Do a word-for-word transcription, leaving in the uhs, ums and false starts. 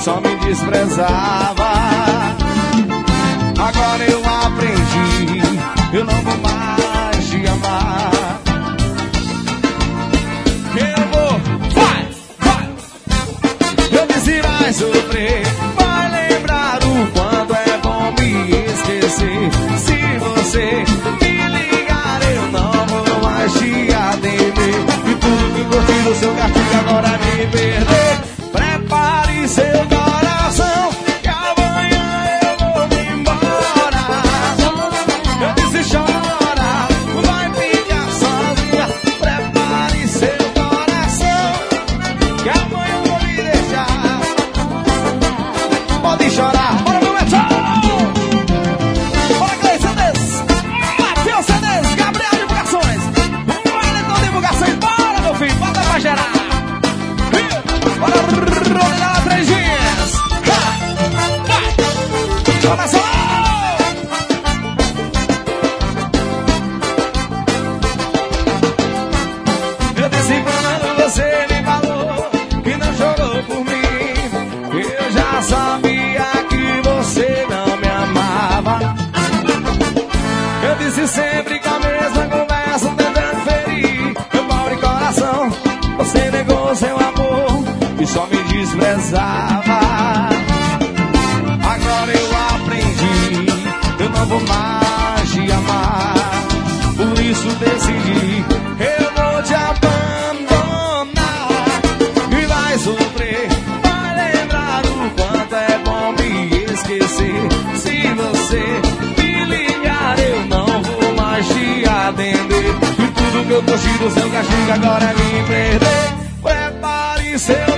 só me desprezava. Agora eu aprendi, eu não vou mais te amar. Eu vou, vai, vai. Eu disse vai sofrer, vai lembrar o quanto é bom me esquecer. Se você me ligar eu não vou mais te atender. E tudo que curti do seu castigo agora é me perder. Prepare seu coração, que amanhã eu vou me embora. Eu disse chora, vai ficar sozinha. Prepare seu coração, que amanhã eu vou me deixar. Pode chorar, bora meu metal. Bora Cleiton Cedes, Matheus Cedes, Gabriel Divulgações, Wellington Divulgações. Bora meu filho, bota pra gerar. Bora rolar três dias. Começou! Eu disse quando você me falou que não chorou por mim, eu já sabia que você não me amava. Eu disse sempre com a mesma conversa, tentando ferir meu pobre coração. Você negou seu amor e só me desprezava. Agora eu aprendi, eu não vou mais te amar. Por isso decidi, eu vou te abandonar. E vai sofrer, vai lembrar o quanto é bom me esquecer. Se você me ligar eu não vou mais te atender. E tudo que eu curti do seu castigo agora é me perder. Prepare seu